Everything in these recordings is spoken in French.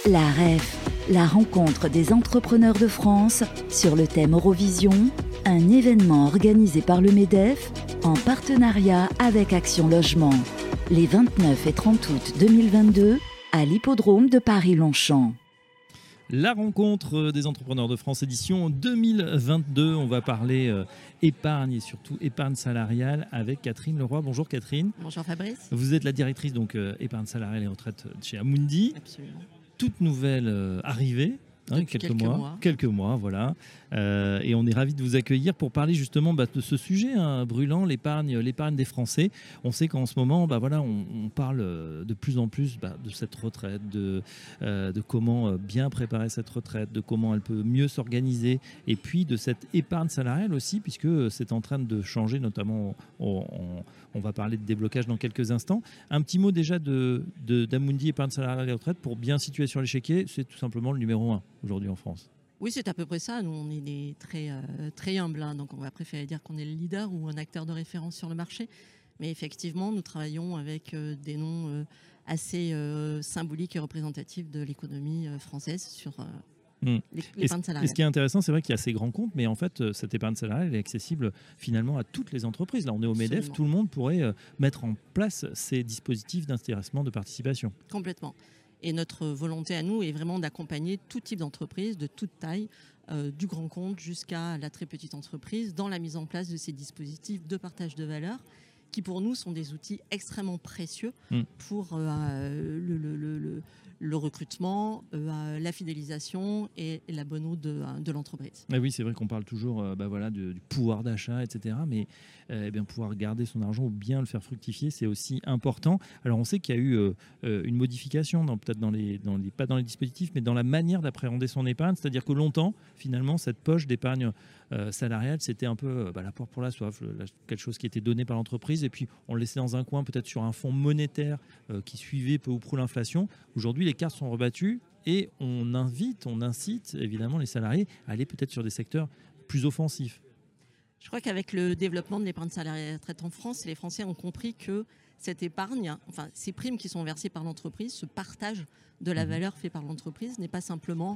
La REF, la rencontre des entrepreneurs de France sur le thème Eurovision, un événement organisé par le MEDEF en partenariat avec Action Logement, les 29 et 30 août 2022 à l'hippodrome de Paris-Longchamp. La rencontre des entrepreneurs de France édition 2022. On va parler épargne et surtout épargne salariale avec Catherine Leroy. Bonjour Catherine. Bonjour Fabrice. Vous êtes la directrice donc épargne salariale et retraite chez Amundi. Absolument. Toute nouvelle arrivée. Quelques mois, voilà. Et on est ravis de vous accueillir pour parler justement de ce sujet brûlant, l'épargne des Français. On sait qu'en ce moment, on parle de plus en plus de cette retraite, de comment bien préparer cette retraite, de comment elle peut mieux s'organiser, et puis de cette épargne salariale aussi, puisque c'est en train de changer, notamment, on va parler de déblocage dans quelques instants. Un petit mot déjà d'Amundi épargne salariale et retraite pour bien situer sur l'échiquier, c'est tout simplement le numéro 1 aujourd'hui en France. Oui, c'est à peu près ça. Nous, on est très humbles, donc on va préférer dire qu'on est le leader ou un acteur de référence sur le marché. Mais effectivement, nous travaillons avec des noms assez symboliques et représentatifs de l'économie française sur l'épargne salariale. Et ce qui est intéressant, c'est vrai qu'il y a ces grands comptes, mais en fait, cette épargne salariale est accessible finalement à toutes les entreprises. Là, on est au MEDEF, Absolument. tout le monde pourrait mettre en place ces dispositifs d'intéressement de participation. Complètement. Et notre volonté à nous est vraiment d'accompagner tout type d'entreprise, de toute taille, du grand compte jusqu'à la très petite entreprise, dans la mise en place de ces dispositifs de partage de valeur, qui pour nous sont des outils extrêmement précieux pour le recrutement, la fidélisation et la bonne eau de l'entreprise. Ah oui, c'est vrai qu'on parle toujours du pouvoir d'achat, etc. Mais pouvoir garder son argent ou bien le faire fructifier, c'est aussi important. Alors on sait qu'il y a eu une modification, peut-être pas dans les dispositifs, mais dans la manière d'appréhender son épargne. C'est-à-dire que longtemps, finalement, cette poche d'épargne salariale, c'était un peu la poire pour la soif, quelque chose qui était donné par l'entreprise, et puis on le laissait dans un coin, peut-être sur un fonds monétaire qui suivait peu ou prou l'inflation. Aujourd'hui, les cartes sont rebattues et on incite évidemment les salariés à aller peut-être sur des secteurs plus offensifs. Je crois qu'avec le développement de l'épargne salariale et retraite en France, les Français ont compris que cette épargne, ces primes qui sont versées par l'entreprise, ce partage de la valeur fait par l'entreprise n'est pas simplement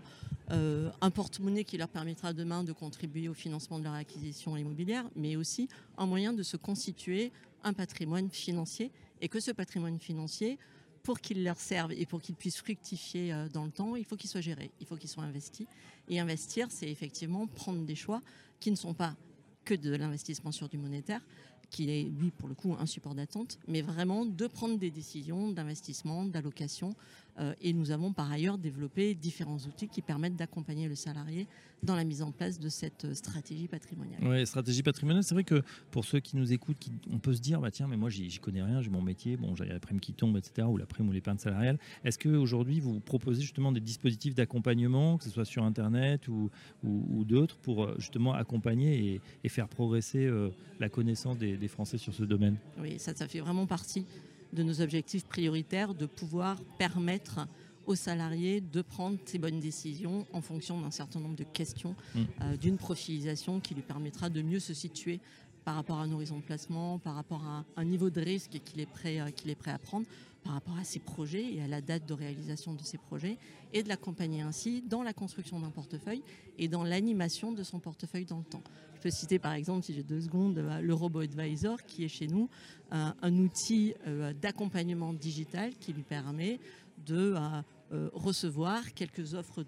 un porte-monnaie qui leur permettra demain de contribuer au financement de leur acquisition immobilière, mais aussi un moyen de se constituer un patrimoine financier, et que ce patrimoine financier, pour qu'il leur serve et pour qu'il puisse fructifier dans le temps, il faut qu'il soit géré, il faut qu'il soit investi. Et investir, c'est effectivement prendre des choix qui ne sont pas que de l'investissement sur du monétaire, qui est, lui, pour le coup, un support d'attente, mais vraiment de prendre des décisions d'investissement, d'allocation. Et nous avons par ailleurs développé différents outils qui permettent d'accompagner le salarié dans la mise en place de cette stratégie patrimoniale. Oui, stratégie patrimoniale, c'est vrai que pour ceux qui nous écoutent, on peut se dire, tiens, mais moi, j'y connais rien, j'ai mon métier, j'ai la prime qui tombe, etc., ou la prime ou l'épargne salariale. Est-ce qu'aujourd'hui, vous proposez justement des dispositifs d'accompagnement, que ce soit sur Internet ou d'autres, pour justement accompagner et faire progresser la connaissance des Français sur ce domaine? Oui, ça fait vraiment partie de nos objectifs prioritaires, de pouvoir permettre aux salariés de prendre ces bonnes décisions en fonction d'un certain nombre de questions, d'une profilisation qui lui permettra de mieux se situer par rapport à un horizon de placement, par rapport à un niveau de risque qu'il est prêt à prendre, par rapport à ses projets et à la date de réalisation de ses projets, et de l'accompagner ainsi dans la construction d'un portefeuille et dans l'animation de son portefeuille dans le temps. Je peux citer par exemple, si j'ai 2 secondes, le Robo Advisor, qui est chez nous un outil d'accompagnement digital qui lui permet de recevoir quelques offres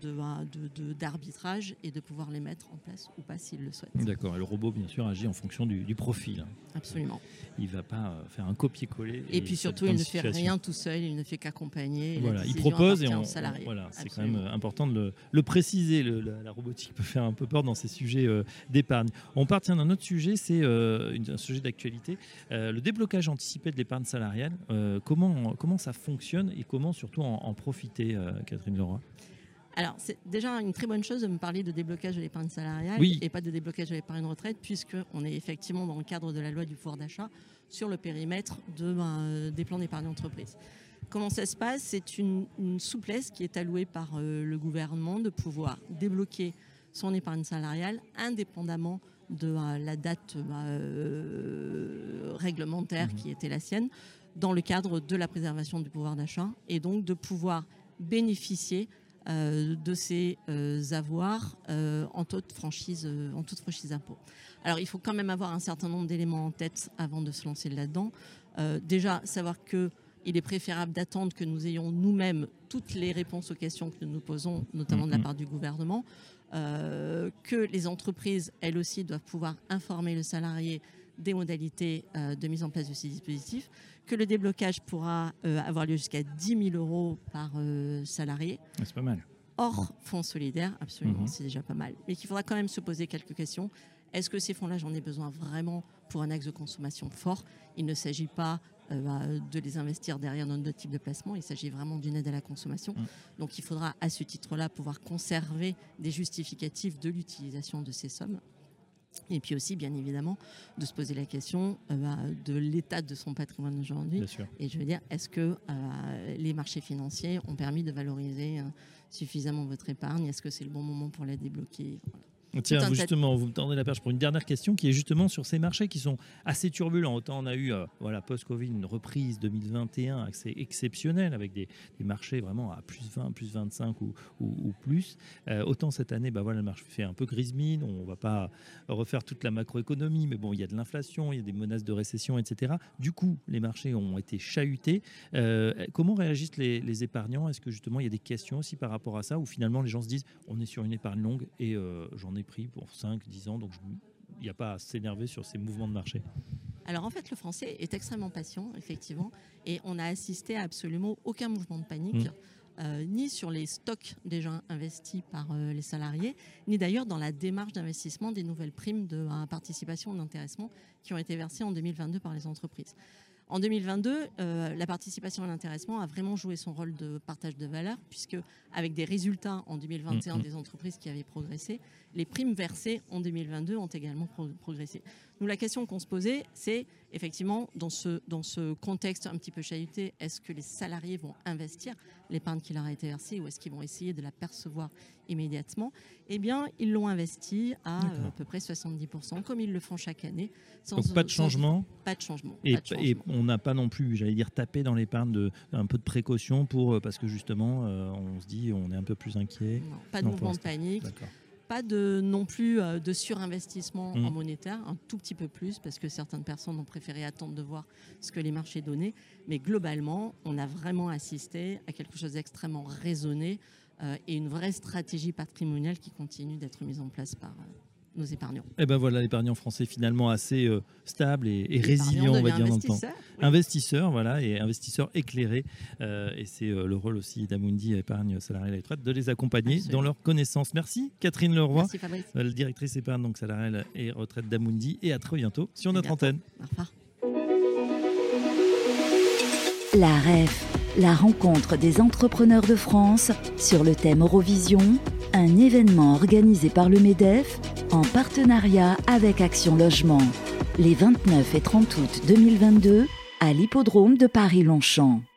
d'arbitrage et de pouvoir les mettre en place ou pas s'il le souhaite. D'accord, et le robot bien sûr agit en fonction du profil. Absolument. Il ne va pas faire un copier-coller. Et puis surtout, il ne fait rien tout seul, il ne fait qu'accompagner. Voilà, il propose et c'est quand même important de le préciser. La robotique peut faire un peu peur dans ces sujets d'épargne. On part d'un autre sujet, c'est un sujet d'actualité. Le déblocage anticipé de l'épargne salariale, comment ça fonctionne et comment surtout en profiter, Catherine Leroy? Alors, c'est déjà une très bonne chose de me parler de déblocage de l'épargne salariale et pas de déblocage de l'épargne retraite, puisqu'on est effectivement dans le cadre de la loi du pouvoir d'achat sur le périmètre des plans d'épargne entreprise. Comment ça se passe? C'est une souplesse qui est allouée par le gouvernement de pouvoir débloquer son épargne salariale indépendamment de la date réglementaire qui était la sienne, dans le cadre de la préservation du pouvoir d'achat, et donc de pouvoir bénéficier de ces avoirs en toute franchise d'impôt. Alors il faut quand même avoir un certain nombre d'éléments en tête avant de se lancer là-dedans. Déjà, savoir qu'il est préférable d'attendre que nous ayons nous-mêmes toutes les réponses aux questions que nous nous posons, notamment de la part du gouvernement, que les entreprises, elles aussi, doivent pouvoir informer le salarié des modalités de mise en place de ces dispositifs, que le déblocage pourra avoir lieu jusqu'à 10 000 euros par salarié. C'est pas mal. Hors fonds solidaires, absolument, c'est déjà pas mal. Mais qu'il faudra quand même se poser quelques questions. Est-ce que ces fonds-là, j'en ai besoin vraiment pour un axe de consommation fort ? Il ne s'agit pas de les investir derrière notre type de placement, il s'agit vraiment d'une aide à la consommation. Donc il faudra à ce titre-là pouvoir conserver des justificatifs de l'utilisation de ces sommes. Et puis aussi, bien évidemment, de se poser la question de l'état de son patrimoine aujourd'hui. Et je veux dire, est-ce que les marchés financiers ont permis de valoriser suffisamment votre épargne ? Est-ce que c'est le bon moment pour la débloquer ? Voilà. Tiens, justement, vous me tendez la perche pour une dernière question qui est justement sur ces marchés qui sont assez turbulents. Autant on a eu, post-Covid, une reprise 2021 assez exceptionnelle avec des marchés vraiment à plus 20, plus 25 ou plus. Autant cette année, le marché fait un peu grise mine. On ne va pas refaire toute la macroéconomie, mais bon, il y a de l'inflation, il y a des menaces de récession, etc. Du coup, les marchés ont été chahutés. Comment réagissent les épargnants ? Est-ce que justement, il y a des questions aussi par rapport à ça, où finalement les gens se disent, on est sur une épargne longue et j'en ai pris pour 5-10 ans, donc il n'y a pas à s'énerver sur ces mouvements de marché. Alors en fait, le français est extrêmement patient, effectivement, et on n'a assisté à absolument aucun mouvement de panique, ni sur les stocks déjà investis par les salariés, ni d'ailleurs dans la démarche d'investissement des nouvelles primes de participation ou d'intéressement qui ont été versées en 2022 par les entreprises. En 2022, la participation à l'intéressement a vraiment joué son rôle de partage de valeur, puisque avec des résultats en 2021 des entreprises qui avaient progressé, les primes versées en 2022 ont également progressé. Nous, la question qu'on se posait, c'est effectivement, dans ce contexte un petit peu chahuté, est-ce que les salariés vont investir l'épargne qui leur a été versée ou est-ce qu'ils vont essayer de la percevoir immédiatement ? Eh bien, ils l'ont investi à peu près 70%, comme ils le font chaque année. Donc pas de changement ? Pas de changement. Et on n'a pas non plus, tapé dans l'épargne un peu de précaution parce que justement, on se dit, on est un peu plus inquiet. Non, pas de mouvement de panique. D'accord. Pas non plus de surinvestissement en monétaire, un tout petit peu plus, parce que certaines personnes ont préféré attendre de voir ce que les marchés donnaient. Mais globalement, on a vraiment assisté à quelque chose d'extrêmement raisonné et une vraie stratégie patrimoniale qui continue d'être mise en place par nos épargnants. Et ben voilà, l'épargnant français finalement assez stable et résilient, on va dire, dans le temps. Oui. Investisseur, voilà, et investisseur éclairé. Et c'est le rôle aussi d'Amundi Épargne Salariale et Retraite de les accompagner dans leur connaissance. Merci Catherine Leroy, merci Fabrice. Directrice épargne donc salariale et retraite d'Amundi. Et à très bientôt sur notre antenne. Au revoir. La REF, la rencontre des entrepreneurs de France sur le thème Eurovision, un événement organisé par le MEDEF en partenariat avec Action Logement, les 29 et 30 août 2022 à l'hippodrome de Paris-Longchamp.